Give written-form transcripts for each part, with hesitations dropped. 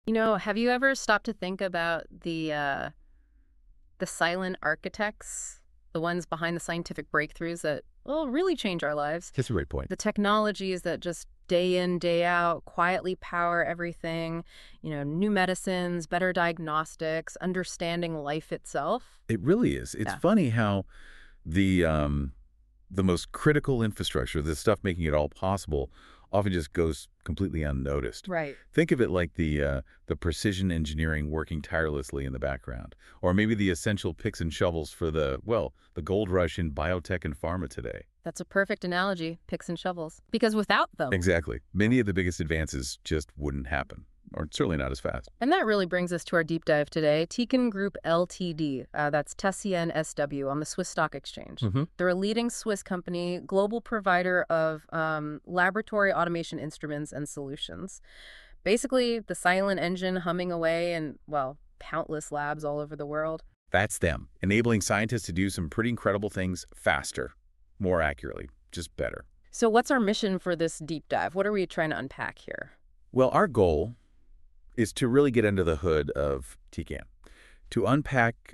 Have you ever stopped to think about the silent architects, the ones behind the scientific breakthroughs that will really change our lives? That's a great point. The technologies that just day in, day out quietly power everything, new medicines, better diagnostics, understanding life itself. It really is. It's Yeah. funny how the um, the most critical infrastructure, the stuff making it all possible, often just goes completely unnoticed. Right. Think of it like the precision engineering working tirelessly in the background, or maybe the essential picks and shovels for the gold rush in biotech and pharma today. That's a perfect analogy, picks and shovels. Because without them, Exactly. Many of the biggest advances just wouldn't happen, or certainly not as fast. and that really brings us to our deep dive today. Tecan Group Ltd. That's Tessian SW on the Swiss Stock Exchange. hmm They're a leading Swiss company, global provider of laboratory automation instruments and solutions. Basically, the silent engine humming away in, well, countless labs all over the world. That's them, enabling scientists to do some pretty incredible things faster, more accurately, just better. So, what's our mission for this deep dive? What are we trying to unpack here? Well, our goal is to really get under the hood of TCAN, to unpack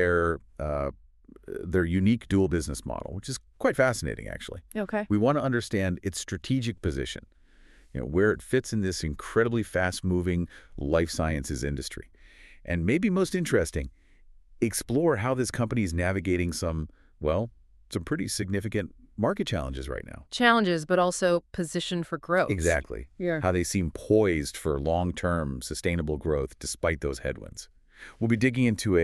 their unique dual business model, which is quite fascinating, actually. Okay. We want to understand its strategic position, where it fits in this incredibly fast-moving life sciences industry. And maybe most interesting, explore how this company is navigating some pretty significant market challenges right now. Challenges, but also position for growth. Exactly. Yeah. How they seem poised for long-term sustainable growth despite those headwinds. We'll be digging into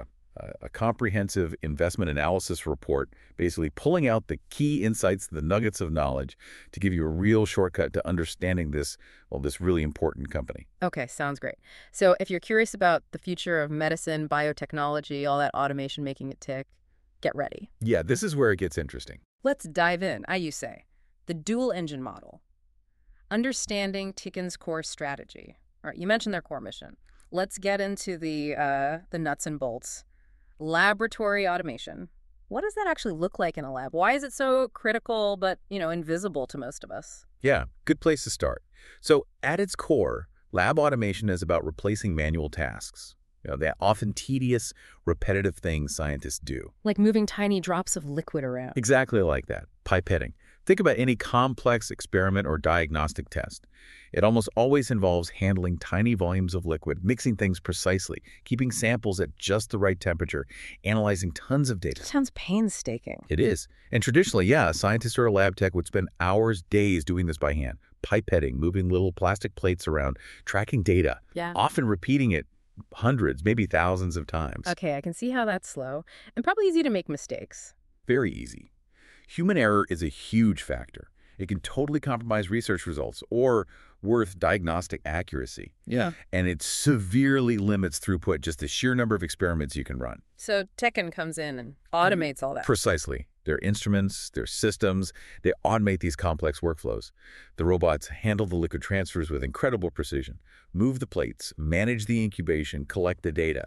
a comprehensive investment analysis report, basically pulling out the key insights, the nuggets of knowledge, to give you a real shortcut to understanding this really important company. Okay, sounds great. So if you're curious about the future of medicine, biotechnology, all that automation making it tick, get ready. Yeah, this is where it gets interesting. Let's dive in, you say. The dual engine model. Understanding Tikin's core strategy. All right, you mentioned their core mission. Let's get into the nuts and bolts. Laboratory automation. What does that actually look like in a lab? Why is it so critical but, invisible to most of us? Yeah, good place to start. So at its core, lab automation is about replacing manual tasks. That often tedious, repetitive things scientists do. Like moving tiny drops of liquid around. Exactly like that, pipetting. Think about any complex experiment or diagnostic test. It almost always involves handling tiny volumes of liquid, mixing things precisely, keeping samples at just the right temperature, analyzing tons of data. Sounds painstaking. It is. And traditionally, yeah, a scientist or a lab tech would spend hours, days doing this by hand, pipetting, moving little plastic plates around, tracking data, Yeah. often repeating it hundreds, maybe thousands of times. Okay, I can see how that's slow and probably easy to make mistakes. Very easy. Human error is a huge factor. It can totally compromise research results or worth diagnostic accuracy. Yeah. And it severely limits throughput, just the sheer number of experiments you can run. So Tekken comes in and automates all that. Precisely. Their instruments, their systems, they automate these complex workflows. The robots handle the liquid transfers with incredible precision, move the plates, manage the incubation, collect the data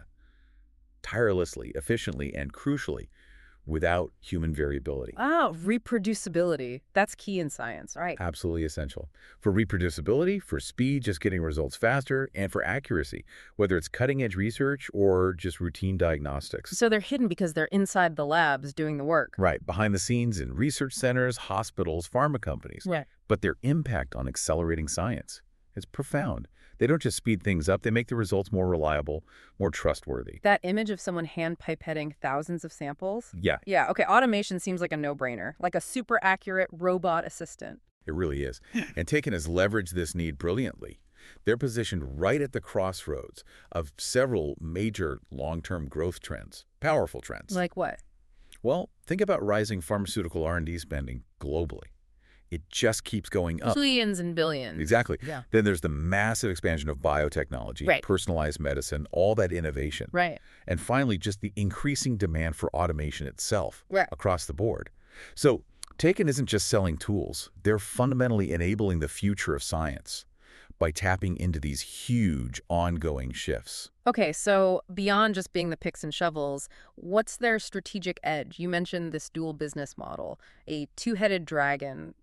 tirelessly, efficiently, and crucially, without human variability. Oh, reproducibility. That's key in science, right? Absolutely essential. For reproducibility, for speed, just getting results faster, and for accuracy, whether it's cutting-edge research or just routine diagnostics. So they're hidden because they're inside the labs doing the work. Right, behind the scenes in research centers, hospitals, pharma companies. Right. But their impact on accelerating science is profound. They don't just speed things up, they make the results more reliable, more trustworthy. That image of someone hand pipetting thousands of samples? Yeah, Yeah, okay, automation seems like a no-brainer, like a super accurate robot assistant. it really is. And Taken has leveraged this need brilliantly. They're positioned right at the crossroads of several major long-term growth trends, powerful trends. Like what? Well, think about rising pharmaceutical R&D spending globally. It just keeps going up. Billions and billions. Exactly. Yeah. Then there's the massive expansion of biotechnology, Right. personalized medicine, all that innovation. Right. And finally, just the increasing demand for automation itself Right. across the board. So Taken isn't just selling tools. They're fundamentally enabling the future of science by tapping into these huge ongoing shifts. Okay, so beyond just being the picks and shovels, what's their strategic edge? You mentioned this dual business model, a two-headed dragon.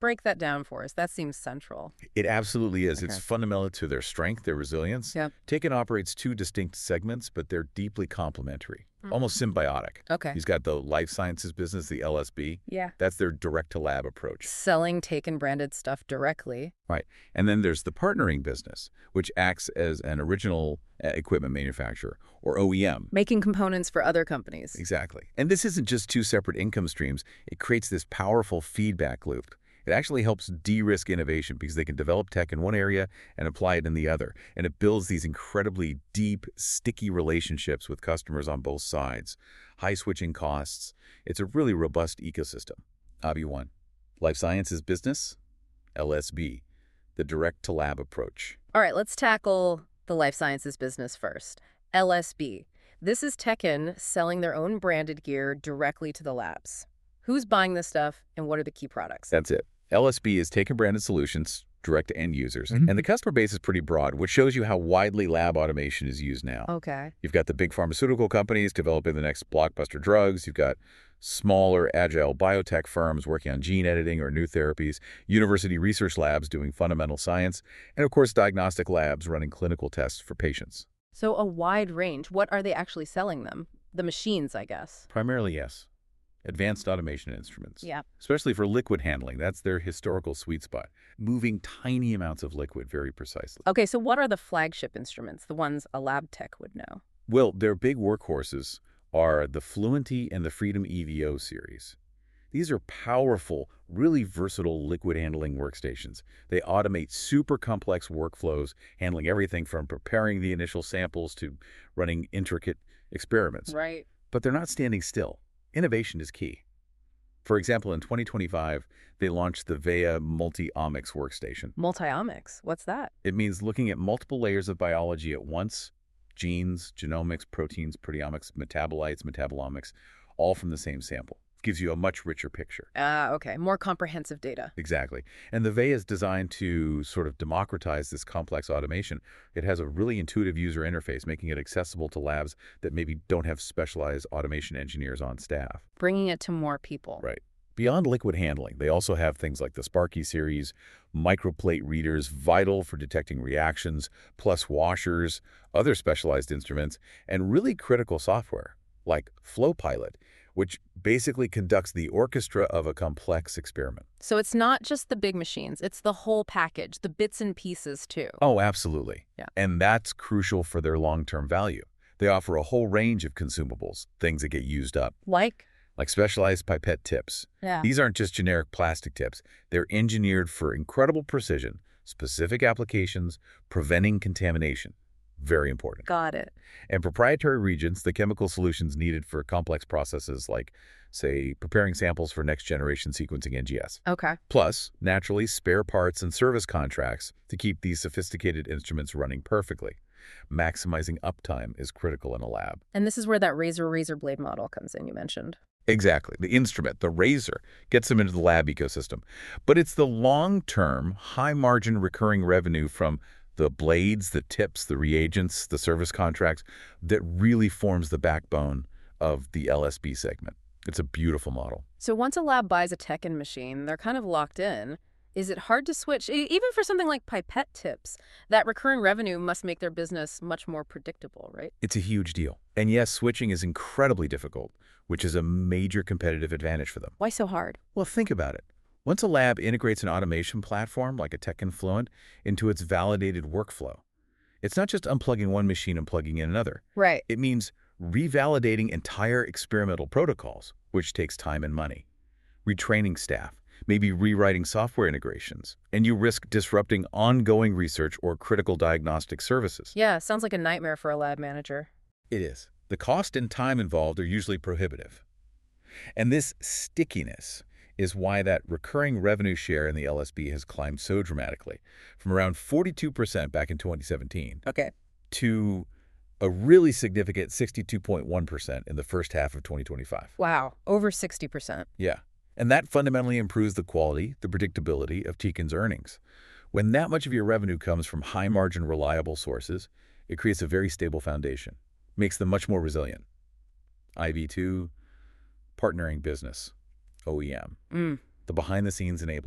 break that down for us. That seems central. It absolutely is. Okay. It's fundamental to their strength, their resilience. Yep. Taken operates two distinct segments, but they're deeply complementary, almost symbiotic. Okay. He's got the life sciences business, the LSB. Yeah. That's their direct-to-lab approach. Selling Taken branded stuff directly. Right. And then there's the partnering business, which acts as an original equipment manufacturer, or OEM. Making components for other companies. Exactly. And this isn't just two separate income streams. It creates this powerful feedback loop. It actually helps de-risk innovation because they can develop tech in one area and apply it in the other. And it builds these incredibly deep, sticky relationships with customers on both sides. High switching costs. It's a really robust ecosystem. OBI1. Life sciences business, LSB, the direct-to-lab approach. All right, let's tackle the life sciences business first. LSB. This is Tekin selling their own branded gear directly to the labs. Who's buying this stuff, and what are the key products? That's it. LSB is Taken branded solutions direct to end users. And the customer base is pretty broad, which shows you how widely lab automation is used now. Okay. You've got the big pharmaceutical companies developing the next blockbuster drugs. You've got smaller, agile biotech firms working on gene editing or new therapies, university research labs doing fundamental science, and of course, diagnostic labs running clinical tests for patients. So a wide range. What are they actually selling them? The machines, I guess. Primarily, yes. Advanced automation instruments. Yeah. Especially for liquid handling. That's their historical sweet spot. Moving tiny amounts of liquid very precisely. Okay, so what are the flagship instruments, the ones a lab tech would know? Well, their big workhorses are the Fluenty and the Freedom EVO series. These are powerful, really versatile liquid handling workstations. They automate super complex workflows, handling everything from preparing the initial samples to running intricate experiments. Right. But they're not standing still. Innovation is key. For example, in 2025, they launched the VEA Multi-Omics workstation. Multi-omics. What's that? It means looking at multiple layers of biology at once: genes, genomics, proteins, proteomics, metabolites, metabolomics, all from the same sample. Gives you a much richer picture. Okay. More comprehensive data. Exactly. And the VEA is designed to sort of democratize this complex automation. It has a really intuitive user interface, making it accessible to labs that maybe don't have specialized automation engineers on staff. Bringing it to more people. Right. Beyond liquid handling, they also have things like the Sparky series, microplate readers, vital for detecting reactions, plus washers, other specialized instruments, and really critical software, like FlowPilot, which basically conducts the orchestra of a complex experiment. So it's not just the big machines, it's the whole package, the bits and pieces too. Oh, absolutely. Yeah. And that's crucial for their long-term value. They offer a whole range of consumables, things that get used up. Like Specialized pipette tips. Yeah. These aren't just generic plastic tips. They're engineered for incredible precision, specific applications, preventing contamination. Very important. Got it. And proprietary reagents, the chemical solutions needed for complex processes like, say, preparing samples for next-generation sequencing NGS. Okay. Plus, naturally, spare parts and service contracts to keep these sophisticated instruments running perfectly. Maximizing uptime is critical in a lab. And this is where that razor blade model comes in, you mentioned. Exactly. The instrument, the razor, gets them into the lab ecosystem. But it's the long-term, high-margin recurring revenue from the blades, the tips, the reagents, the service contracts that really forms the backbone of the LSB segment. It's a beautiful model. So once a lab buys a Tekin machine, they're kind of locked in. Is it hard to switch? Even for something like pipette tips, that recurring revenue must make their business much more predictable, right? It's a huge deal. And yes, switching is incredibly difficult, which is a major competitive advantage for them. Why so hard? Well, think about it. Once a lab integrates an automation platform like a Tekin Fluent into its validated workflow, it's not just unplugging one machine and plugging in another. Right. It means revalidating entire experimental protocols, which takes time and money, retraining staff, maybe rewriting software integrations, and you risk disrupting ongoing research or critical diagnostic services. Yeah, sounds like a nightmare for a lab manager. It is. The cost and time involved are usually prohibitive. And this stickiness is why that recurring revenue share in the LSB has climbed so dramatically, from around 42% back in 2017 Okay. to a really significant 62.1% in the first half of 2025. Wow, over 60%. Yeah. And that fundamentally improves the quality, the predictability of Tekin's earnings. When that much of your revenue comes from high-margin, reliable sources, it creates a very stable foundation, makes them much more resilient. IV2, partnering business, OEM, the behind-the-scenes enabler.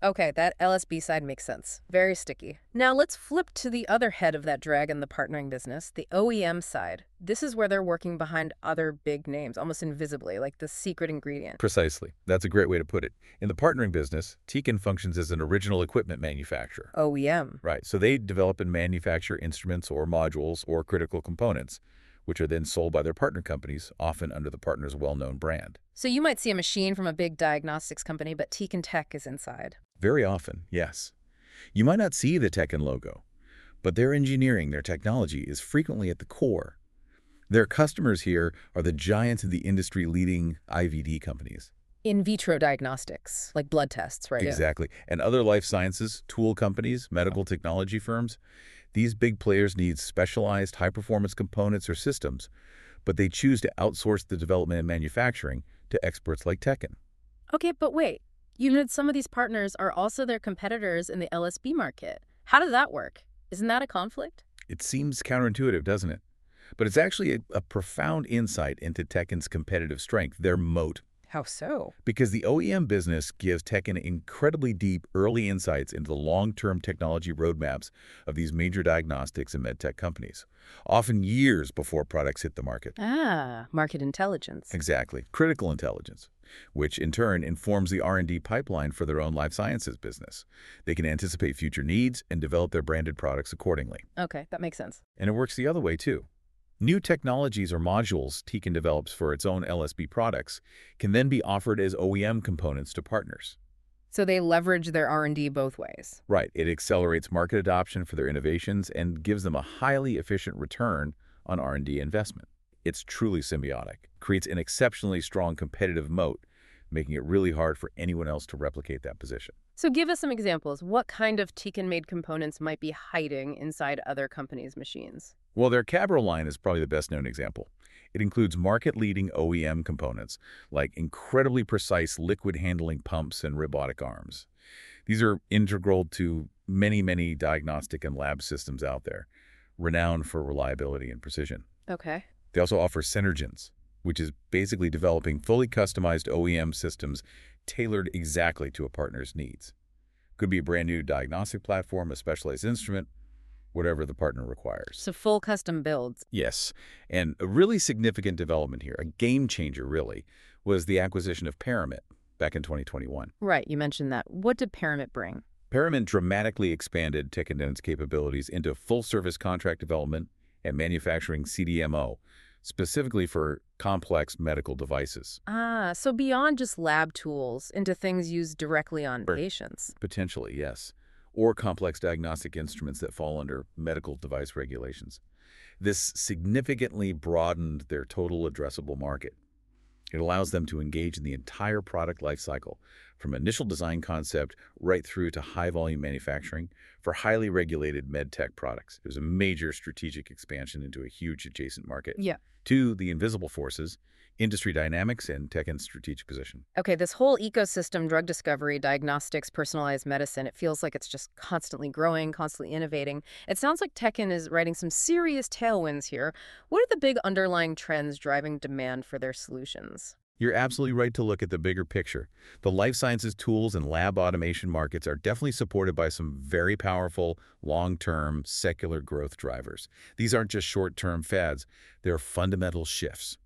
Okay, that LSB side makes sense. Very sticky. Now let's flip to the other head of that dragon, the partnering business, the OEM side. This is where they're working behind other big names, almost invisibly, like the secret ingredient. Precisely. That's a great way to put it. In the partnering business, Tecan functions as an original equipment manufacturer. OEM. Right, so they develop and manufacture instruments or modules or critical components, which are then sold by their partner companies, often under the partner's well-known brand. So you might see a machine from a big diagnostics company, but Tecan Tech is inside. Very often, yes. You might not see the Tecan logo, but their engineering, their technology is frequently at the core. Their customers here are the giants of the industry-leading IVD companies. In vitro diagnostics, like blood tests, right? Exactly. And other life sciences, tool companies, medical technology firms, these big players need specialized high-performance components or systems, but they choose to outsource the development and manufacturing to experts like Tecan. Okay, but wait. You said some of these partners are also their competitors in the LSB market. How does that work? Isn't that a conflict? It seems counterintuitive, doesn't it? But it's actually a profound insight into Tecan's competitive strength, their moat. How so? Because the OEM business gives Tecan incredibly deep early insights into the long-term technology roadmaps of these major diagnostics and medtech companies, often years before products hit the market. Ah, market intelligence. Exactly. Critical intelligence, which in turn informs the R&D pipeline for their own life sciences business. They can anticipate future needs and develop their branded products accordingly. Okay, that makes sense. And it works the other way, too. New technologies or modules Tecan develops for its own LSB products can then be offered as OEM components to partners. So they leverage their R&D both ways. Right. It accelerates market adoption for their innovations and gives them a highly efficient return on R&D investment. It's truly symbiotic, creates an exceptionally strong competitive moat, making it really hard for anyone else to replicate that position. So give us some examples. What kind of Tecan-made components might be hiding inside other companies' machines? Well, their Cabral line is probably the best-known example. It includes market-leading OEM components, like incredibly precise liquid-handling pumps and robotic arms. These are integral to many, many diagnostic and lab systems out there, renowned for reliability and precision. Okay. They also offer Synergens, which is basically developing fully customized OEM systems tailored exactly to a partner's needs. Could be a brand new diagnostic platform, a specialized instrument, whatever the partner requires. So full custom builds. Yes, and a really significant development here, a game changer really, was the acquisition of Paramit back in 2021. Right, you mentioned that. What did Paramit bring? Paramit dramatically expanded Tecan's capabilities into full-service contract development and manufacturing CDMO, specifically for complex medical devices. Ah, so beyond just lab tools into things used directly on Sure. patients. Potentially, yes, or complex diagnostic instruments that fall under medical device regulations. This significantly broadened their total addressable market. It allows them to engage in the entire product lifecycle, from initial design concept right through to high-volume manufacturing for highly regulated med tech products. There's a major strategic expansion into a huge adjacent market. Yeah. To the invisible forces, industry dynamics, and Tecan's strategic position. Okay, this whole ecosystem, drug discovery, diagnostics, personalized medicine, it feels like it's just constantly growing, constantly innovating. It sounds like Tecan is riding some serious tailwinds here. What are the big underlying trends driving demand for their solutions? You're absolutely right to look at the bigger picture. The life sciences tools and lab automation markets are definitely supported by some very powerful, long-term, secular growth drivers. These aren't just short-term fads. They're fundamental shifts.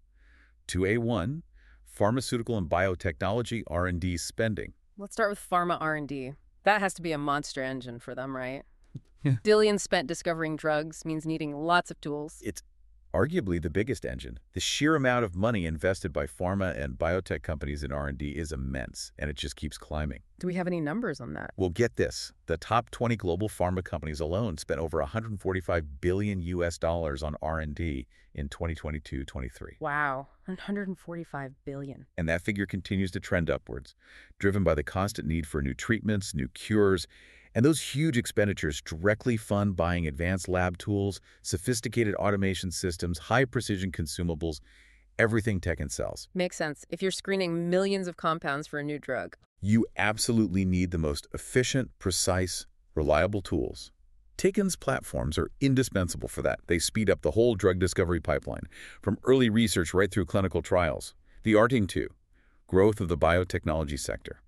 2A1, pharmaceutical and biotechnology R&D spending. Let's start with pharma R&D. That has to be a monster engine for them, right? Yeah. Billions spent discovering drugs means needing lots of tools. It's arguably the biggest engine. The sheer amount of money invested by pharma and biotech companies in R&D is immense, and it just keeps climbing. Do we have any numbers on that? Well, get this. The top 20 global pharma companies alone spent over $145 billion on R&D in 2022-23. Wow, 145 billion. And that figure continues to trend upwards, driven by the constant need for new treatments, new cures, and those huge expenditures directly fund buying advanced lab tools, sophisticated automation systems, high-precision consumables, everything Tecan sells. Makes sense. If you're screening millions of compounds for a new drug. You absolutely need the most efficient, precise, reliable tools. Tecan's platforms are indispensable for that. They speed up the whole drug discovery pipeline, from early research right through clinical trials. The RTing2, growth of the biotechnology sector.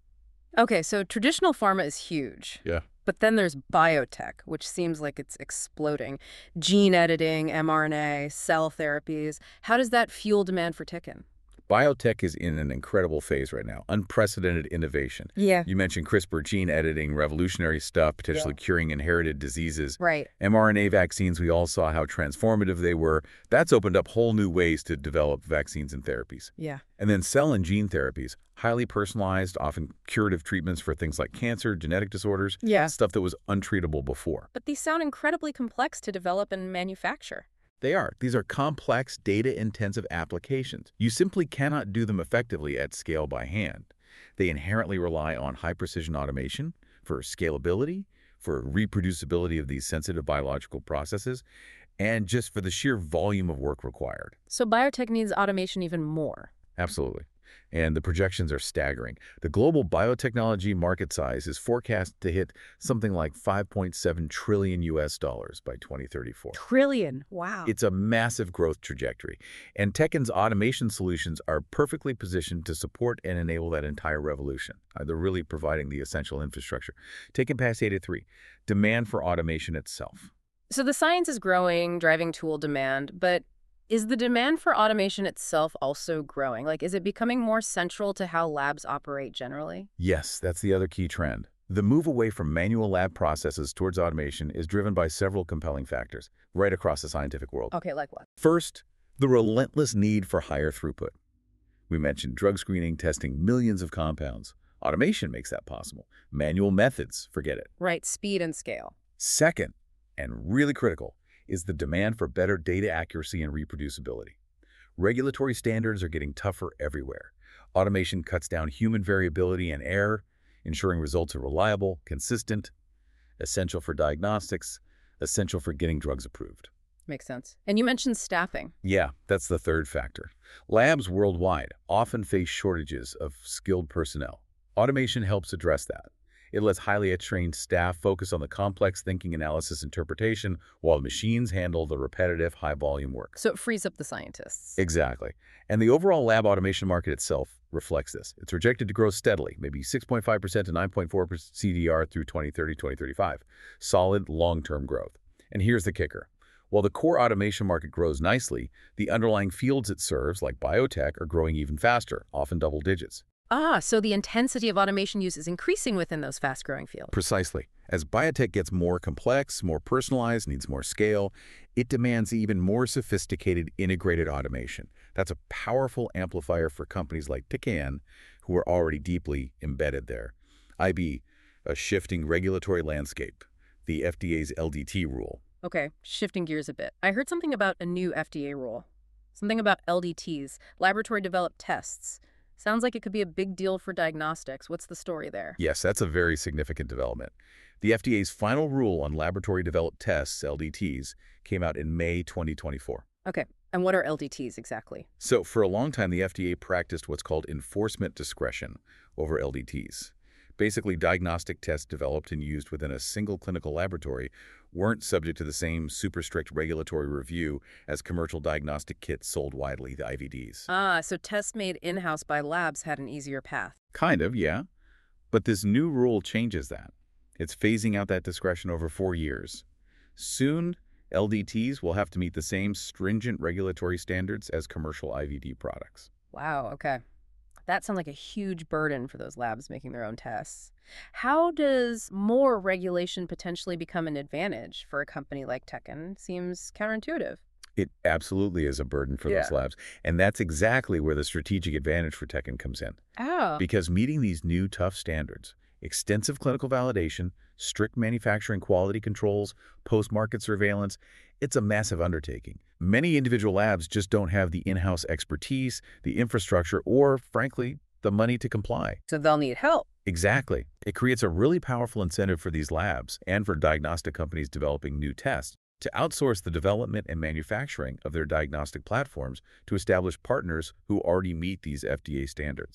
Okay, so traditional pharma is huge. Yeah. But then there's biotech, which seems like it's exploding. Gene editing, mRNA, cell therapies. How does that fuel demand for Tikin? Biotech is in an incredible phase right now, unprecedented innovation. Yeah. You mentioned CRISPR gene editing, revolutionary stuff, Yeah. potentially curing inherited diseases. Right. mRNA vaccines, we all saw how transformative they were. That's opened up whole new ways to develop vaccines and therapies. Yeah. And then cell and gene therapies, highly personalized, often curative treatments for things like cancer, genetic disorders, Yeah. stuff that was untreatable before. But these sound incredibly complex to develop and manufacture. They are. These are complex, data-intensive applications. You simply cannot do them effectively at scale by hand. They inherently rely on high-precision automation for scalability, for reproducibility of these sensitive biological processes, and just for the sheer volume of work required. So biotech needs automation even more. Absolutely. And the projections are staggering. The global biotechnology market size is forecast to hit something like 5.7 trillion US dollars by 2034. Trillion. Wow. It's a massive growth trajectory, and Tekin's automation solutions are perfectly positioned to support and enable that entire revolution. They're really providing the essential infrastructure. Take Capacity 3, demand for automation itself. So the science is growing, driving tool demand, but is the demand for automation itself also growing? Like, is it becoming more central to how labs operate generally? Yes, that's the other key trend. The move away from manual lab processes towards automation is driven by several compelling factors right across the scientific world. Okay, like what? First, the relentless need for higher throughput. We mentioned drug screening, testing millions of compounds. Automation makes that possible. Manual methods, forget it. Right, speed and scale. Second, and really critical, is the demand for better data accuracy and reproducibility. Regulatory standards are getting tougher everywhere. Automation cuts down human variability and error, ensuring results are reliable, consistent, essential for diagnostics, essential for getting drugs approved. Makes sense. And you mentioned staffing. Yeah, that's the third factor. Labs worldwide often face shortages of skilled personnel. Automation helps address that. It lets highly trained staff focus on the complex thinking, analysis, interpretation, while machines handle the repetitive, high-volume work. So it frees up the scientists. Exactly. And the overall lab automation market itself reflects this. It's projected to grow steadily, maybe 6.5% to 9.4% CDR through 2030, 2035. Solid, long-term growth. And here's the kicker. While the core automation market grows nicely, the underlying fields it serves, like biotech, are growing even faster, often double digits. So the intensity of automation use is increasing within those fast-growing fields. Precisely. As biotech gets more complex, more personalized, needs more scale, it demands even more sophisticated integrated automation. That's a powerful amplifier for companies like Tekin, who are already deeply embedded there. IB, a shifting regulatory landscape, the FDA's LDT rule. Okay, shifting gears a bit. I heard something about a new FDA rule. Something about LDTs, laboratory-developed tests. Sounds like it could be a big deal for diagnostics. What's the story there? Yes, that's a very significant development. The FDA's final rule on laboratory-developed tests, LDTs, came out in May 2024. Okay, and what are LDTs exactly? So for a long time, the FDA practiced what's called enforcement discretion over LDTs. Basically, diagnostic tests developed and used within a single clinical laboratory weren't subject to the same super strict regulatory review as commercial diagnostic kits sold widely, the IVDs. So tests made in-house by labs had an easier path. Kind of, yeah. But this new rule changes that. It's phasing out that discretion over 4 years. Soon, LDTs will have to meet the same stringent regulatory standards as commercial IVD products. Wow, okay. That sounds like a huge burden for those labs making their own tests. How does more regulation potentially become an advantage for a company like Tekin? Seems counterintuitive. It absolutely is a burden for those labs. And that's exactly where the strategic advantage for Tekin comes in. Oh. Because meeting these new tough standards, extensive clinical validation, strict manufacturing quality controls, post-market surveillance, it's a massive undertaking. Many individual labs just don't have the in-house expertise, the infrastructure, or, frankly, the money to comply. So they'll need help. Exactly. It creates a really powerful incentive for these labs and for diagnostic companies developing new tests to outsource the development and manufacturing of their diagnostic platforms to establish partners who already meet these FDA standards.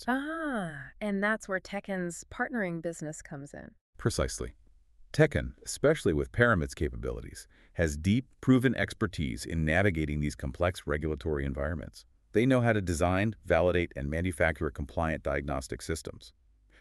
And that's where Tekin's partnering business comes in. Precisely. Tekin, especially with Paramit's capabilities, has deep, proven expertise in navigating these complex regulatory environments. They know how to design, validate, and manufacture compliant diagnostic systems.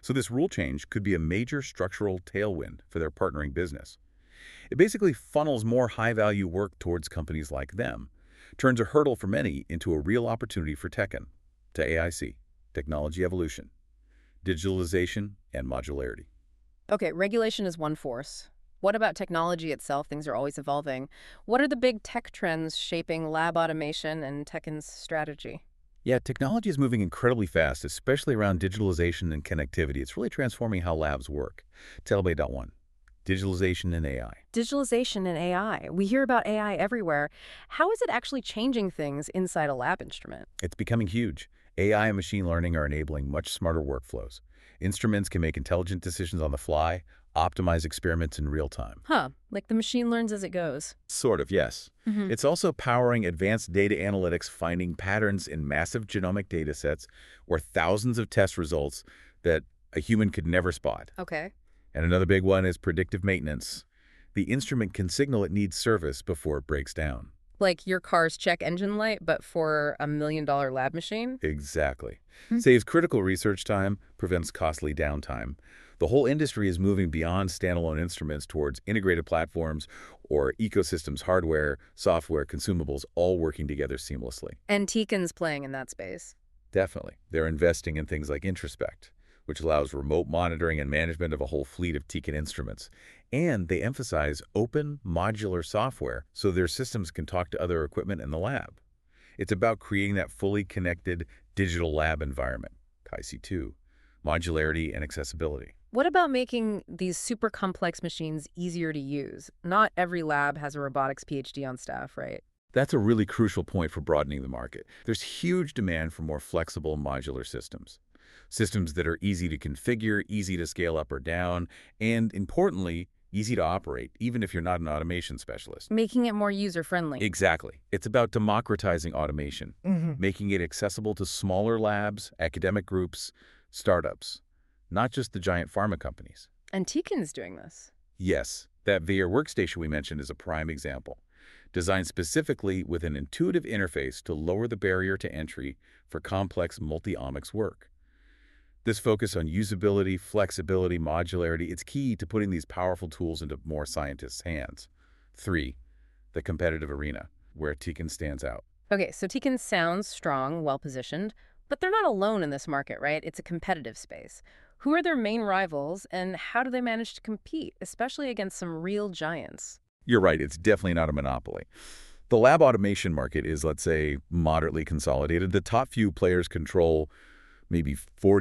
So this rule change could be a major structural tailwind for their partnering business. It basically funnels more high-value work towards companies like them, turns a hurdle for many into a real opportunity for Tekken, to AIC, technology evolution, digitalization, and modularity. Okay, regulation is one force. What about technology itself? Things are always evolving. What are the big tech trends shaping lab automation and Tekken's strategy? Yeah, technology is moving incredibly fast, especially around digitalization and connectivity. It's really transforming how labs work. One, digitalization and AI. Digitalization and AI. We hear about AI everywhere. How is it actually changing things inside a lab instrument? It's becoming huge. AI and machine learning are enabling much smarter workflows. Instruments can make intelligent decisions on the fly, optimize experiments in real time. Huh, like the machine learns as it goes. Sort of, yes. Hmm. It's also powering advanced data analytics, finding patterns in massive genomic data sets or thousands of test results that a human could never spot. Okay. And another big one is predictive maintenance. The instrument can signal it needs service before it breaks down. Like your car's check engine light, but for $1 million lab machine? Exactly. Hmm. Saves critical research time, prevents costly downtime. The whole industry is moving beyond standalone instruments towards integrated platforms or ecosystems, hardware, software, consumables, all working together seamlessly. And Teken's playing in that space. Definitely. They're investing in things like Introspect, which allows remote monitoring and management of a whole fleet of Teken instruments. And they emphasize open, modular software so their systems can talk to other equipment in the lab. It's about creating that fully connected digital lab environment, KaiC2, modularity and accessibility. What about making these super complex machines easier to use? Not every lab has a robotics PhD on staff, right? That's a really crucial point for broadening the market. There's huge demand for more flexible modular systems. Systems that are easy to configure, easy to scale up or down, and importantly, easy to operate, even if you're not an automation specialist. Making it more user-friendly. Exactly. It's about democratizing automation, Mhm. making it accessible to smaller labs, academic groups, startups, not just the giant pharma companies. And Teken's doing this. Yes, that VR workstation we mentioned is a prime example. Designed specifically with an intuitive interface to lower the barrier to entry for complex multi-omics work. This focus on usability, flexibility, modularity, it's key to putting these powerful tools into more scientists' hands. 3, the competitive arena, where Teken stands out. Okay, so Teken sounds strong, well-positioned, but they're not alone in this market, right? It's a competitive space. Who are their main rivals, and how do they manage to compete, especially against some real giants? You're right, it's definitely not a monopoly. The lab automation market is, let's say, moderately consolidated. The top few players control maybe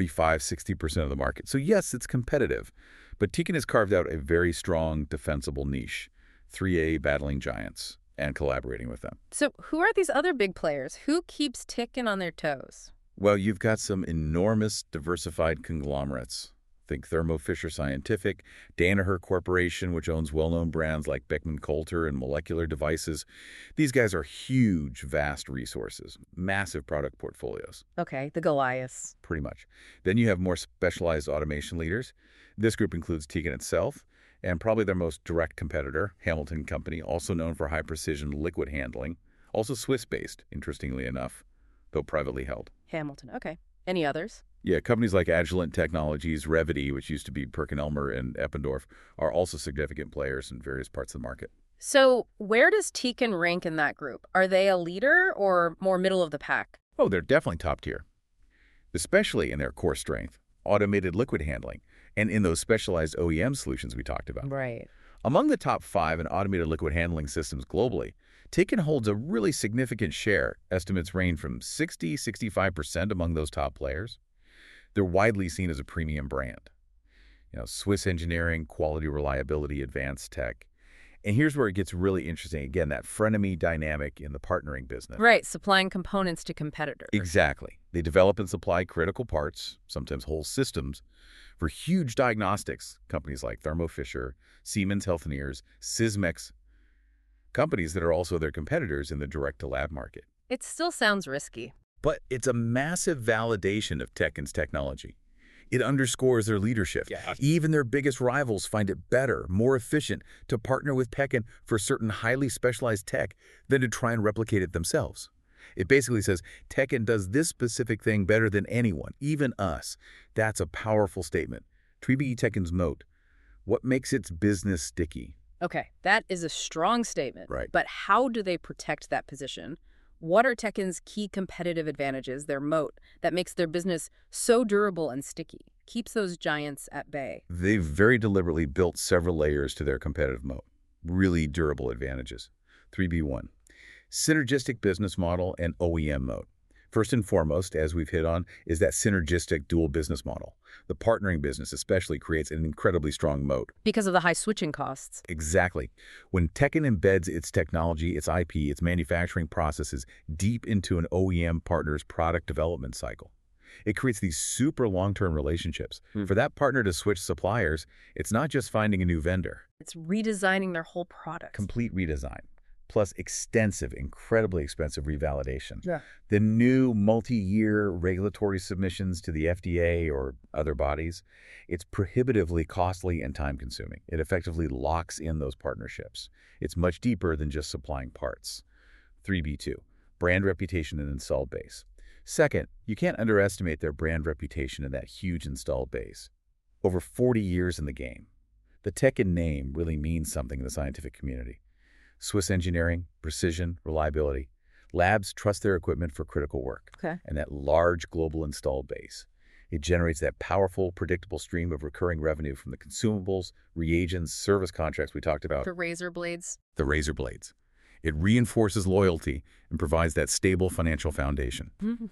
45–60% of the market. So yes, it's competitive, but Teken has carved out a very strong, defensible niche, 3A battling giants and collaborating with them. So who are these other big players? Who keeps Teken on their toes? Well, you've got some enormous diversified conglomerates. Think Thermo Fisher Scientific, Danaher Corporation, which owns well-known brands like Beckman Coulter and Molecular Devices. These guys are huge, vast resources, massive product portfolios. Okay, the Goliaths. Pretty much. Then you have more specialized automation leaders. This group includes Teken itself, and probably their most direct competitor, Hamilton Company, also known for high-precision liquid handling, also Swiss-based, interestingly enough, though privately held. Hamilton, okay. Any others? Yeah, companies like Agilent Technologies, Revvity, which used to be PerkinElmer and Eppendorf, are also significant players in various parts of the market. So where does Teken rank in that group? Are they a leader or more middle of the pack? Oh, they're definitely top tier, especially in their core strength, automated liquid handling, and in those specialized OEM solutions we talked about. Right. Among the top 5 in automated liquid handling systems globally, Teken holds a really significant share. Estimates range from 60–65% among those top players. They're widely seen as a premium brand. Swiss engineering, quality, reliability, advanced tech. And here's where it gets really interesting. Again, that frenemy dynamic in the partnering business. Right, supplying components to competitors. Exactly. They develop and supply critical parts, sometimes whole systems, for huge diagnostics, companies like Thermo Fisher, Siemens Healthineers, Sysmex, companies that are also their competitors in the direct-to-lab market. It still sounds risky. But it's a massive validation of Teken's technology. It underscores their leadership. Yeah. Even their biggest rivals find it better, more efficient to partner with Teken for certain highly specialized tech than to try and replicate it themselves. It basically says, Tekken does this specific thing better than anyone, even us. That's a powerful statement. 3B Tekken's moat. What makes its business sticky? Okay, that is a strong statement. Right. But how do they protect that position? What are Tekken's key competitive advantages, their moat, that makes their business so durable and sticky, keeps those giants at bay? They've very deliberately built several layers to their competitive moat. Really durable advantages. 3B1. Synergistic business model and OEM mode. First and foremost, as we've hit on, is that synergistic dual business model. The partnering business especially creates an incredibly strong moat. Because of the high switching costs. Exactly. When Tekken embeds its technology, its IP, its manufacturing processes deep into an OEM partner's product development cycle, it creates these super long-term relationships. For that partner to switch suppliers, it's not just finding a new vendor. It's redesigning their whole product. Complete redesign, plus extensive, incredibly expensive revalidation. Yeah. The new multi-year regulatory submissions to the FDA or other bodies, it's prohibitively costly and time-consuming. It effectively locks in those partnerships. It's much deeper than just supplying parts. 3B2, brand reputation and installed base. Second, you can't underestimate their brand reputation in that huge installed base. Over 40 years in the game. The Tekken name really means something in the scientific community. Swiss engineering, precision, reliability. Labs trust their equipment for critical work. Okay. And that large global installed base. It generates that powerful, predictable stream of recurring revenue from the consumables, reagents, service contracts we talked about. The razor blades. The razor blades. It reinforces loyalty and provides that stable financial foundation.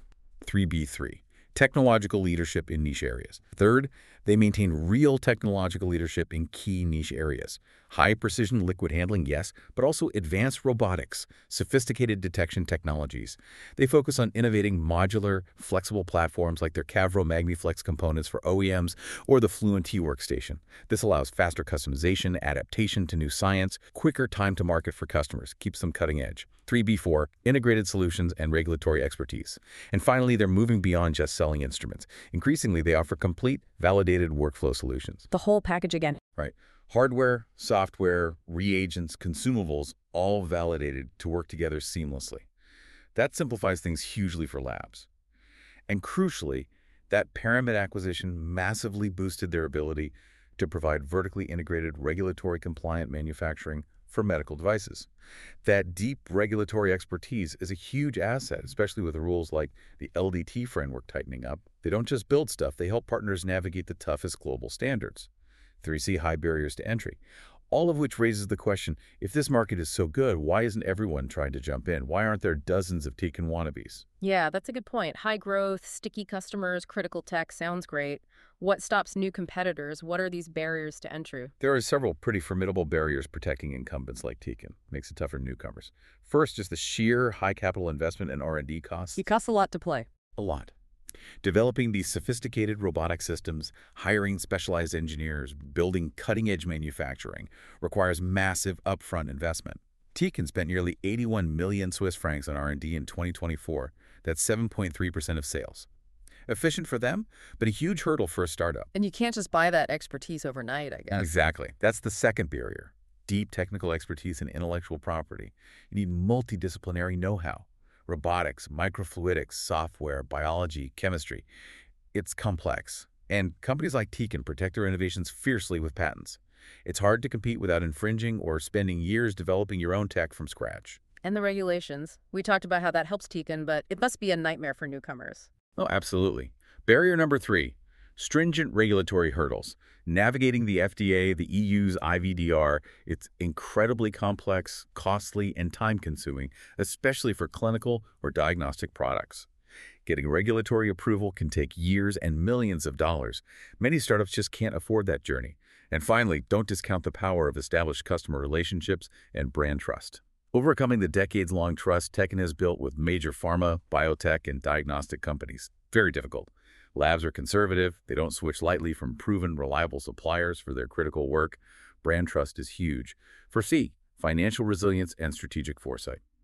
3B3, technological leadership in niche areas. Third, they maintain real technological leadership in key niche areas. High-precision liquid handling, yes, but also advanced robotics, sophisticated detection technologies. They focus on innovating modular, flexible platforms like their Cavro MagniFlex components for OEMs or the Fluent T workstation. This allows faster customization, adaptation to new science, quicker time to market for customers, keeps them cutting edge. 3B4, integrated solutions and regulatory expertise. And finally, they're moving beyond just selling instruments. Increasingly, they offer complete, validated workflow solutions. The whole package again. Right. Hardware, software, reagents, consumables, all validated to work together seamlessly. That simplifies things hugely for labs. And crucially, that Paramit acquisition massively boosted their ability to provide vertically integrated regulatory compliant manufacturing for medical devices. That deep regulatory expertise is a huge asset, especially with rules like the LDT framework tightening up. They don't just build stuff, they help partners navigate the toughest global standards. 3C, high barriers to entry. All of which raises the question, if this market is so good, why isn't everyone trying to jump in? Why aren't there dozens of Tekken wannabes? Yeah, that's a good point. High growth, sticky customers, critical tech sounds great. What stops new competitors? What are these barriers to entry? There are several pretty formidable barriers protecting incumbents like Tekken. Makes it tough for newcomers. First, just the sheer high capital investment and R&D costs. It costs a lot to play. A lot. Developing these sophisticated robotic systems, hiring specialized engineers, building cutting-edge manufacturing requires massive upfront investment. Tekken spent nearly 81 million Swiss francs on R&D in 2024. That's 7.3% of sales. Efficient for them, but a huge hurdle for a startup. And you can't just buy that expertise overnight, I guess. Exactly. That's the second barrier. Deep technical expertise and intellectual property. You need multidisciplinary know-how. Robotics, microfluidics, software, biology, chemistry. It's complex. And companies like Tekken protect their innovations fiercely with patents. It's hard to compete without infringing or spending years developing your own tech from scratch. And the regulations. We talked about how that helps Tekken, but it must be a nightmare for newcomers. Oh, absolutely. Barrier number 3, stringent regulatory hurdles. Navigating the FDA, the EU's IVDR, it's incredibly complex, costly, and time-consuming, especially for clinical or diagnostic products. Getting regulatory approval can take years and millions of dollars. Many startups just can't afford that journey. And finally, don't discount the power of established customer relationships and brand trust. Overcoming the decades-long trust Tekken has built with major pharma, biotech, and diagnostic companies. Very difficult. Labs are conservative. They don't switch lightly from proven, reliable suppliers for their critical work. Brand trust is huge. For C, financial resilience and strategic foresight.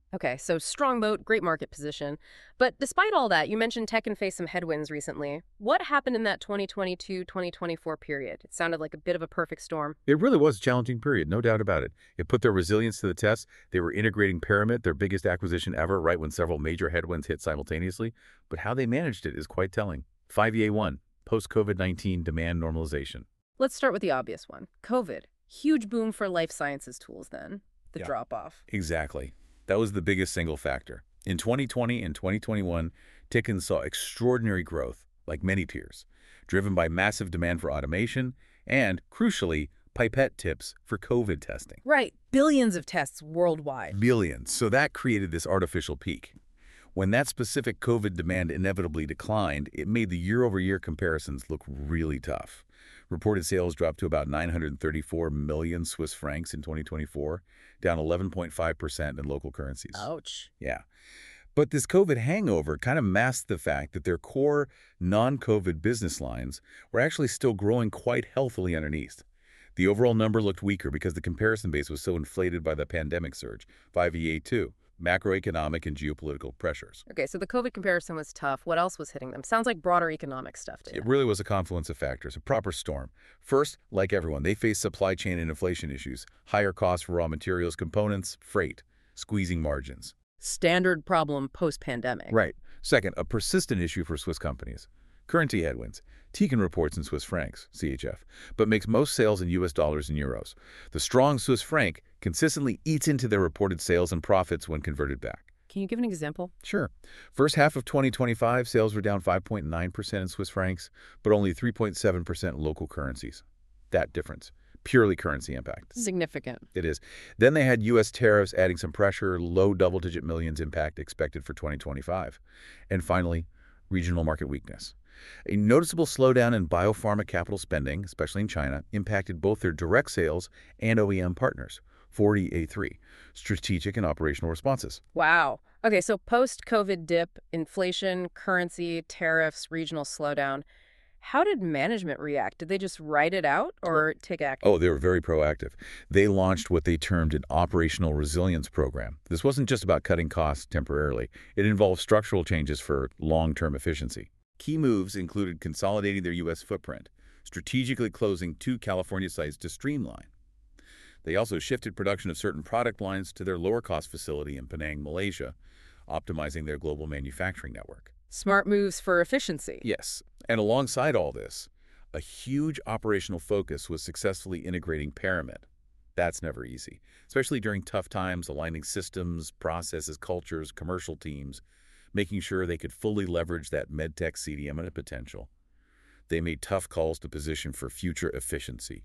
Okay, so strong moat, great market position. But despite all that, you mentioned Tekken faced some headwinds recently. What happened in that 2022-2024 period? It sounded like a bit of a perfect storm. It really was a challenging period, no doubt about it. It put their resilience to the test. They were integrating Paramit, their biggest acquisition ever, right when several major headwinds hit simultaneously. But how they managed it is quite telling. 5EA1, post-COVID-19 demand normalization. Let's start with the obvious one. COVID. Huge boom for life sciences tools then. The Yeah. drop-off. Exactly. That was the biggest single factor. In 2020 and 2021, Tikkun saw extraordinary growth, like many peers, driven by massive demand for automation and, crucially, pipette tips for COVID testing. Right. Billions of tests worldwide. Billions. So that created this artificial peak. When that specific COVID demand inevitably declined, it made the year-over-year comparisons look really tough. Reported sales dropped to about 934 million Swiss francs in 2024, down 11.5% in local currencies. Ouch. Yeah. But this COVID hangover kind of masked the fact that their core non-COVID business lines were actually still growing quite healthily underneath. The overall number looked weaker because the comparison base was so inflated by the pandemic surge, 5EA2, macroeconomic and geopolitical pressures. Okay, so the COVID comparison was tough. What else was hitting them? Sounds like broader economic stuff to you. It really was a confluence of factors, a proper storm. First, like everyone, they faced supply chain and inflation issues, higher costs for raw materials, components, freight, squeezing margins. Standard problem post-pandemic. Right. Second, a persistent issue for Swiss companies. Currency headwinds. Tecan reports in Swiss francs, CHF, but makes most sales in US dollars and euros. The strong Swiss franc consistently eats into their reported sales and profits when converted back. Can you give an example? Sure. First half of 2025, sales were down 5.9% in Swiss francs, but only 3.7% in local currencies. That difference. Purely currency impact. Significant. It is. Then they had U.S. tariffs adding some pressure, low double-digit millions impact expected for 2025. And finally, regional market weakness. A noticeable slowdown in biopharma capital spending, especially in China, impacted both their direct sales and OEM partners, 40A3, strategic and operational responses. Wow. Okay, so post-COVID dip, inflation, currency, tariffs, regional slowdown. How did management react? Did they just write it out or take action? Oh, they were very proactive. They launched what they termed an operational resilience program. This wasn't just about cutting costs temporarily. It involved structural changes for long-term efficiency. Key moves included consolidating their U.S. footprint, strategically closing 2 California sites to streamline. They also shifted production of certain product lines to their lower-cost facility in Penang, Malaysia, optimizing their global manufacturing network. Smart moves for efficiency. Yes, and alongside all this, a huge operational focus was successfully integrating Paramit. That's never easy, especially during tough times, aligning systems, processes, cultures, commercial teams, making sure they could fully leverage that medtech CDM potential. They made tough calls to position for future efficiency.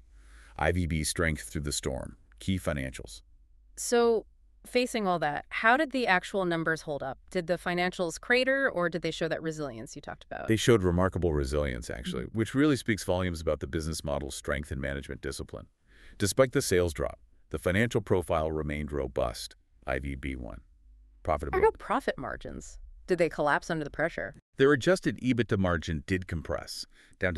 IVB strength through the storm. Key financials. So, facing all that, how did the actual numbers hold up? Did the financials crater, or did they show that resilience you talked about? They showed remarkable resilience, actually, which really speaks volumes about the business model's strength and management discipline. Despite the sales drop, the financial profile remained robust. IVB1. How Profitability. about profit margins? Did they collapse under the pressure? Their adjusted EBITDA margin did compress, down to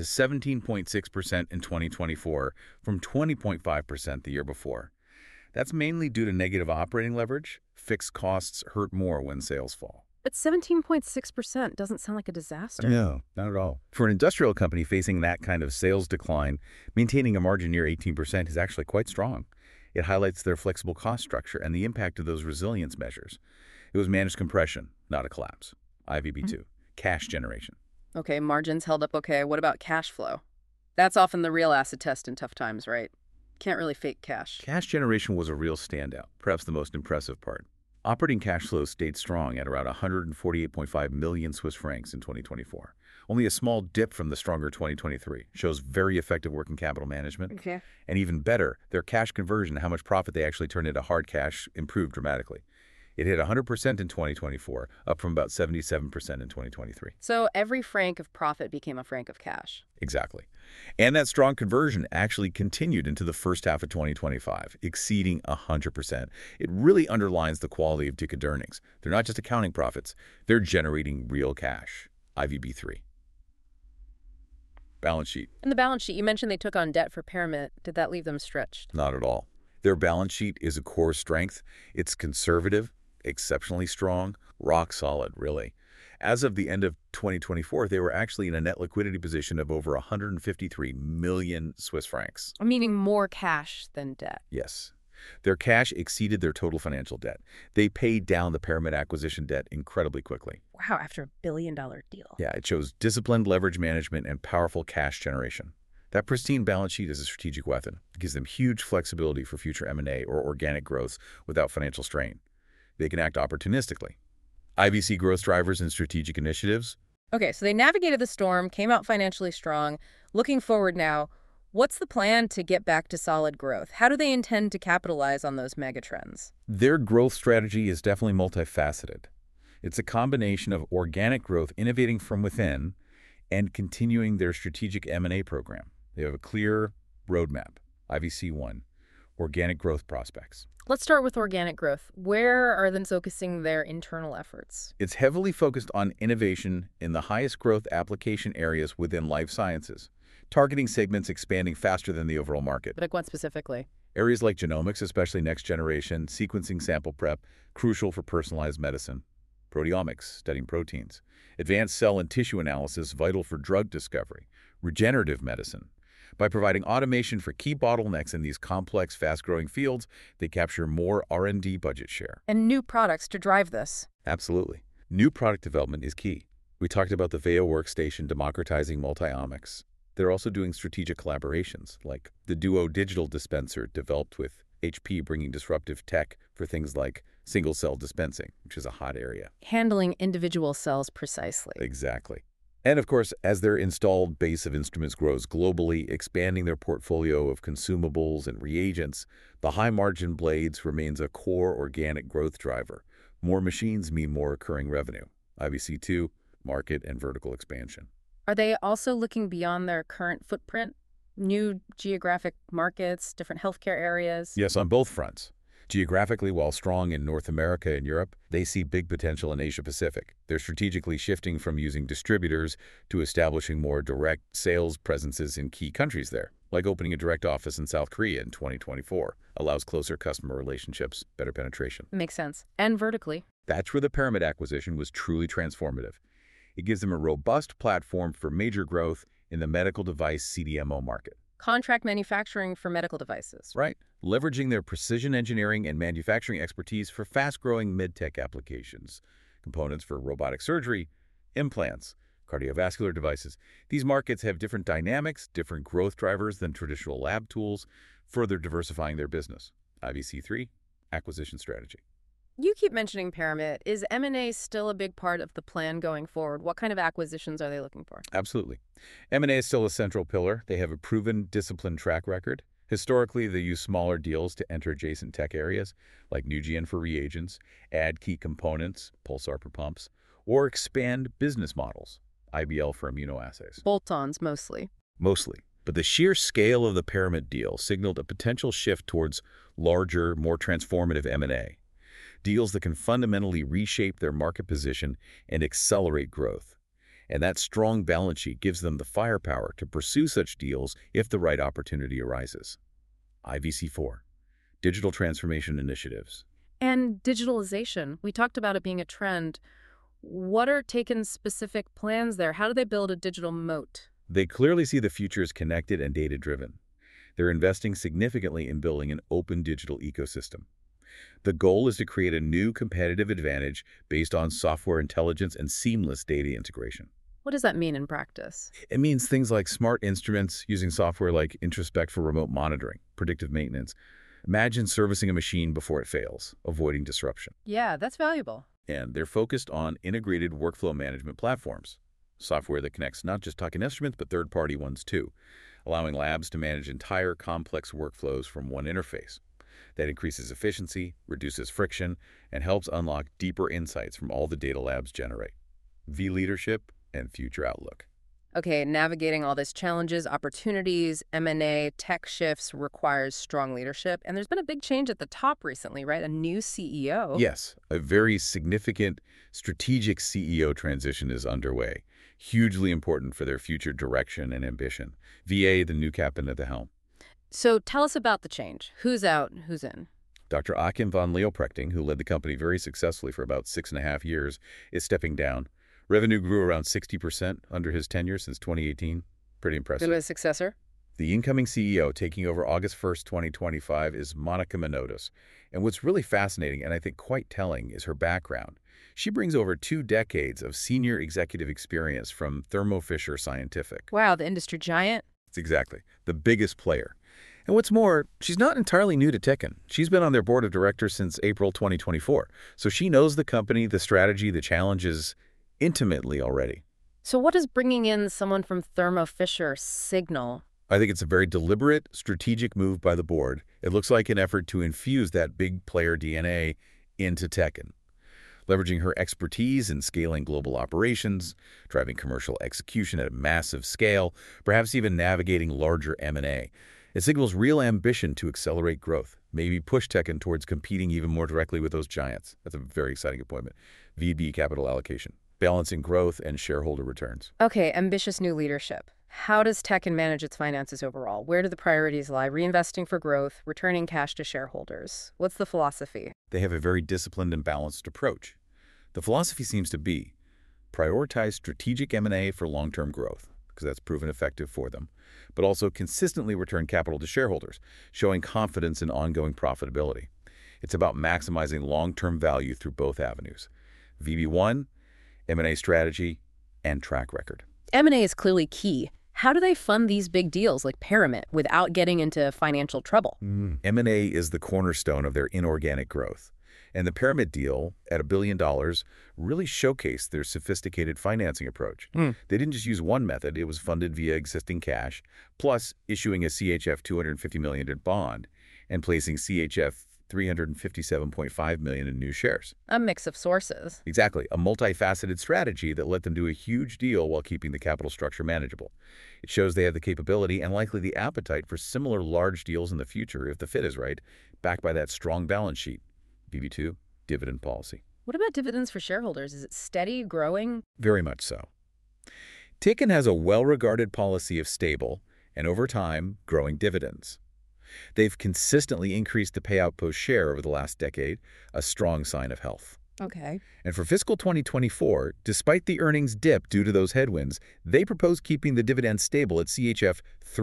17.6% in 2024 from 20.5% the year before. That's mainly due to negative operating leverage. Fixed costs hurt more when sales fall. But 17.6% doesn't sound like a disaster. No, not at all. For an industrial company facing that kind of sales decline, maintaining a margin near 18% is actually quite strong. It highlights their flexible cost structure and the impact of those resilience measures. It was managed compression, not a collapse. IVB2, cash generation. Okay, margins held up okay. What about cash flow? That's often the real acid test in tough times, right? Can't really fake cash. Cash generation was a real standout, perhaps the most impressive part. Operating cash flow stayed strong at around 148.5 million Swiss francs in 2024. Only a small dip from the stronger 2023. Shows very effective working capital management. Okay. And even better, their cash conversion, how much profit they actually turned into hard cash, improved dramatically. It hit 100% in 2024, up from about 77% in 2023. So every franc of profit became a franc of cash. Exactly. And that strong conversion actually continued into the first half of 2025, exceeding 100%. It really underlines the quality of Tikkun earnings. They're not just accounting profits, they're generating real cash. IVB3. Balance sheet. In the balance sheet, you mentioned they took on debt for Paramit. Did that leave them stretched? Not at all. Their balance sheet is a core strength. It's conservative. exceptionally strong, rock solid, really. As of the end of 2024, they were actually in a net liquidity position of over 153 million Swiss francs. Meaning more cash than debt. Yes. Their cash exceeded their total financial debt. They paid down the Paramit acquisition debt incredibly quickly. Wow, after a billion-dollar deal. Yeah, it shows disciplined leverage management and powerful cash generation. That pristine balance sheet is a strategic weapon. It gives them huge flexibility for future M&A or organic growth without financial strain. They can act opportunistically. IVC growth drivers and strategic initiatives. Okay, so they navigated the storm, came out financially strong. Looking forward now, what's the plan to get back to solid growth? How do they intend to capitalize on those megatrends? Their growth strategy is definitely multifaceted. It's a combination of organic growth, innovating from within, and continuing their strategic M&A program. They have a clear roadmap, IVC1, organic growth prospects. Let's start with organic growth. Where are they focusing their internal efforts? It's heavily focused on innovation in the highest growth application areas within life sciences, targeting segments expanding faster than the overall market. But like what specifically? Areas like genomics, especially next-generation sequencing sample prep, crucial for personalized medicine. Proteomics, studying proteins. Advanced cell and tissue analysis, vital for drug discovery. Regenerative medicine. By providing automation for key bottlenecks in these complex, fast-growing fields, they capture more R&D budget share. And new products to drive this. Absolutely. New product development is key. We talked about the Veo workstation democratizing multi-omics. They're also doing strategic collaborations, like the Duo digital dispenser developed with HP, bringing disruptive tech for things like single-cell dispensing, which is a hot area. Handling individual cells precisely. Exactly. And of course, as their installed base of instruments grows globally, expanding their portfolio of consumables and reagents, the high-margin blades remains a core organic growth driver. More machines mean more recurring revenue. IVC2, market and vertical expansion. Are they also looking beyond their current footprint? New geographic markets, different healthcare areas? Yes, on both fronts. Geographically, while strong in North America and Europe, they see big potential in Asia-Pacific. They're strategically shifting from using distributors to establishing more direct sales presences in key countries there, like opening a direct office in South Korea in 2024. Allows closer customer relationships, better penetration. Makes sense. And vertically. That's where the Paramit acquisition was truly transformative. It gives them a robust platform for major growth in the medical device CDMO market. Contract manufacturing for medical devices. Right. Leveraging their precision engineering and manufacturing expertise for fast-growing mid-tech applications. Components for robotic surgery, implants, cardiovascular devices. These markets have different dynamics, different growth drivers than traditional lab tools, further diversifying their business. IVC3, acquisition strategy. You keep mentioning Paramit. Is M&A still a big part of the plan going forward? What kind of acquisitions are they looking for? Absolutely. M&A is still a central pillar. They have a proven, disciplined track record. Historically, they use smaller deals to enter adjacent tech areas, like NuGen for reagents, add key components, Pulsar for pumps, or expand business models, IBL for immunoassays. Bolt-ons, mostly. Mostly. But the sheer scale of the Paramit deal signaled a potential shift towards larger, more transformative M&A. Deals that can fundamentally reshape their market position and accelerate growth. And that strong balance sheet gives them the firepower to pursue such deals if the right opportunity arises. IVC4, digital transformation initiatives. And digitalization. We talked about it being a trend. What are Tekin's specific plans there? How do they build a digital moat? They clearly see the future as connected and data-driven. They're investing significantly in building an open digital ecosystem. The goal is to create a new competitive advantage based on software intelligence and seamless data integration. What does that mean in practice? It means things like smart instruments using software like Introspect for remote monitoring, predictive maintenance. Imagine servicing a machine before it fails, avoiding disruption. Yeah, that's valuable. And they're focused on integrated workflow management platforms, software that connects not just Tekin instruments, but third-party ones too, allowing labs to manage entire complex workflows from one interface. That increases efficiency, reduces friction, and helps unlock deeper insights from all the data labs generate. V leadership and future outlook. Okay, navigating all these challenges, opportunities, M&A, tech shifts requires strong leadership. And there's been a big change at the top recently, right? A new CEO. Yes, a very significant strategic CEO transition is underway. Hugely important for their future direction and ambition. VA, the new captain at the helm. So tell us about the change. Who's out, who's in? Dr. Achim von Leoprechting, who led the company very successfully for about 6.5 years, is stepping down. Revenue grew around 60% under his tenure since 2018. Pretty Good impressive. with his successor? The incoming CEO taking over August 1st, 2025 is Monica Manotas. And what's really fascinating and I think quite telling is her background. She brings over 2 decades of senior executive experience from Thermo Fisher Scientific. Wow, the industry giant? It's exactly the biggest player. And what's more, she's not entirely new to Tekin. She's been on their board of directors since April 2024. So she knows the company, the strategy, the challenges intimately already. So what does bringing in someone from Thermo Fisher signal? I think it's a very deliberate, strategic move by the board. It looks like an effort to infuse that big player DNA into Tekin, leveraging her expertise in scaling global operations, driving commercial execution at a massive scale, perhaps even navigating larger M&A. It signals real ambition to accelerate growth, maybe push Tekin towards competing even more directly with those giants. That's a very exciting appointment. VB capital allocation, balancing growth and shareholder returns. Okay, ambitious new leadership. How does Tekin manage its finances overall? Where do the priorities lie? Reinvesting for growth, returning cash to shareholders. What's the philosophy? They have a very disciplined and balanced approach. The philosophy seems to be prioritize strategic M&A for long-term growth, because that's proven effective for them, but also consistently return capital to shareholders, showing confidence in ongoing profitability. It's about maximizing long-term value through both avenues. VB1, M&A strategy, and track record. M&A is clearly key. How do they fund these big deals like Paramit without getting into financial trouble? M&A is the cornerstone of their inorganic growth. And the Paramit deal, at $1 billion, really showcased their sophisticated financing approach. They didn't just use one method. It was funded via existing cash, plus issuing a CHF $250 million bond and placing CHF $357.5 million in new shares. A mix of sources. Exactly, a multifaceted strategy that let them do a huge deal while keeping the capital structure manageable. It shows they have the capability and likely the appetite for similar large deals in the future if the fit is right, backed by that strong balance sheet. VB2, dividend policy. What about dividends for shareholders? Is it steady, growing? Very much so. Tekin has a well-regarded policy of stable and, over time, growing dividends. They've consistently increased the payout per share over the last decade, a strong sign of health. Okay. And for fiscal 2024, despite the earnings dip due to those headwinds, they propose keeping the dividend stable at CHF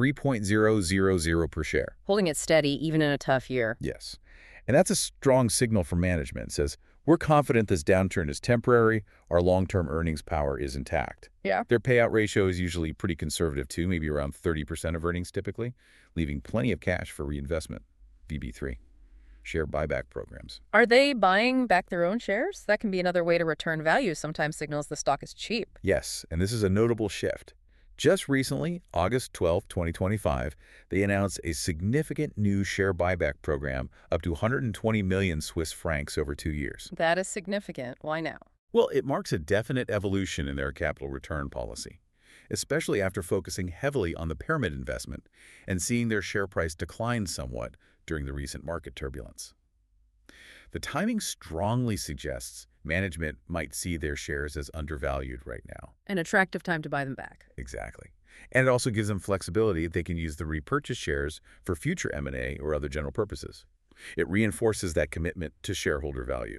3.000 per share. Holding it steady even in a tough year. Yes. And that's a strong signal from management. It says, we're confident this downturn is temporary. Our long-term earnings power is intact. Yeah. Their payout ratio is usually pretty conservative, too, maybe around 30% of earnings typically, leaving plenty of cash for reinvestment. VB3, share buyback programs. Are they buying back their own shares? That can be another way to return value. Sometimes signals the stock is cheap. Yes, and this is a notable shift. Just recently, August 12, 2025, they announced a significant new share buyback program up to 120 million Swiss francs over 2 years. That is significant. Why now? Well, it marks a definite evolution in their capital return policy, especially after focusing heavily on the Paramit investment and seeing their share price decline somewhat during the recent market turbulence. The timing strongly suggests management might see their shares as undervalued right now. An attractive time to buy them back. Exactly. And it also gives them flexibility. They can use the repurchased shares for future M&A or other general purposes. It reinforces that commitment to shareholder value.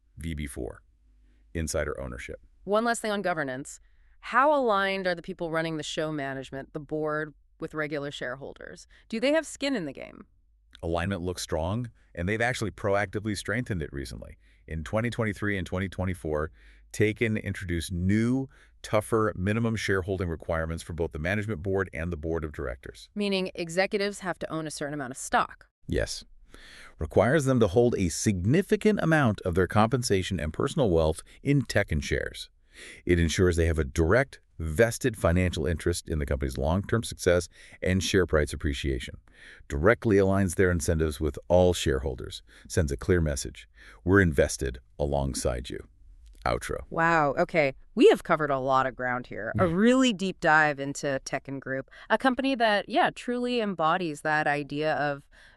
VB4, insider ownership. One last thing on governance. How aligned are the people running the show management, the board, with regular shareholders? Do they have skin in the game? Alignment looks strong, and they've actually proactively strengthened it recently. In 2023 and 2024, Tekin introduced new, tougher minimum shareholding requirements for both the management board and the board of directors. Meaning executives have to own a certain amount of stock. Yes. Requires them to hold a significant amount of their compensation and personal wealth in Tekin shares. It ensures they have a direct, vested financial interest in the company's long-term success and share price appreciation. Directly aligns their incentives with all shareholders. Sends a clear message. We're invested alongside you. Outro. Wow. Okay. We have covered a lot of ground here. A really deep dive into Tekin Group, a company that, truly embodies that idea of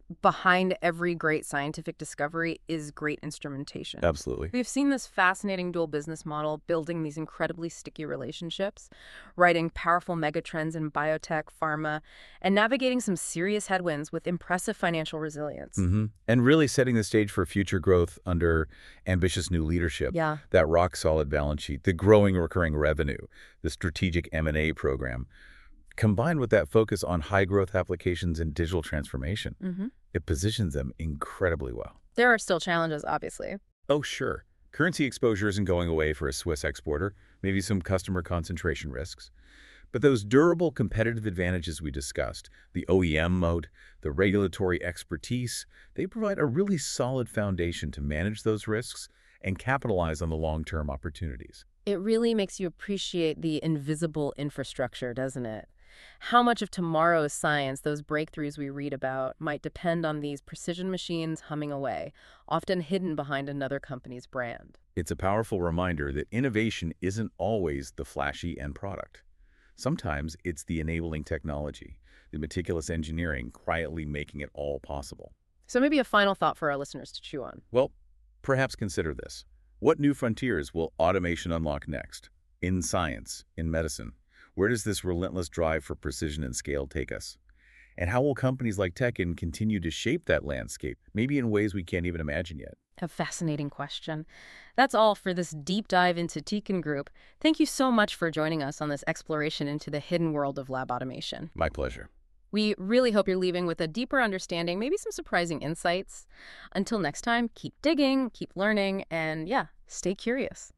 behind every great scientific discovery is great instrumentation. Absolutely. We've seen this fascinating dual business model building these incredibly sticky relationships, riding powerful megatrends in biotech, pharma, and navigating some serious headwinds with impressive financial resilience. And really setting the stage for future growth under ambitious new leadership. Yeah. That rock-solid balance sheet, the growing recurring revenue, the strategic M&A program, combined with that focus on high-growth applications and digital transformation, it positions them incredibly well. There are still challenges, obviously. Oh, sure. Currency exposure isn't going away for a Swiss exporter, maybe some customer concentration risks. But those durable competitive advantages we discussed, the OEM mode, the regulatory expertise, they provide a really solid foundation to manage those risks and capitalize on the long-term opportunities. It really makes you appreciate the invisible infrastructure, doesn't it? How much of tomorrow's science, those breakthroughs we read about, might depend on these precision machines humming away, often hidden behind another company's brand. It's a powerful reminder that innovation isn't always the flashy end product. Sometimes it's the enabling technology, the meticulous engineering quietly making it all possible. So maybe a final thought for our listeners to chew on. Well, perhaps consider this. What new frontiers will automation unlock next? In science, in medicine? Where does this relentless drive for precision and scale take us? And how will companies like Tekin continue to shape that landscape, maybe in ways we can't even imagine yet? A fascinating question. That's all for this deep dive into Tekin Group. Thank you so much for joining us on this exploration into the hidden world of lab automation. My pleasure. We really hope you're leaving with a deeper understanding, maybe some surprising insights. Until next time, keep digging, keep learning, and yeah, stay curious.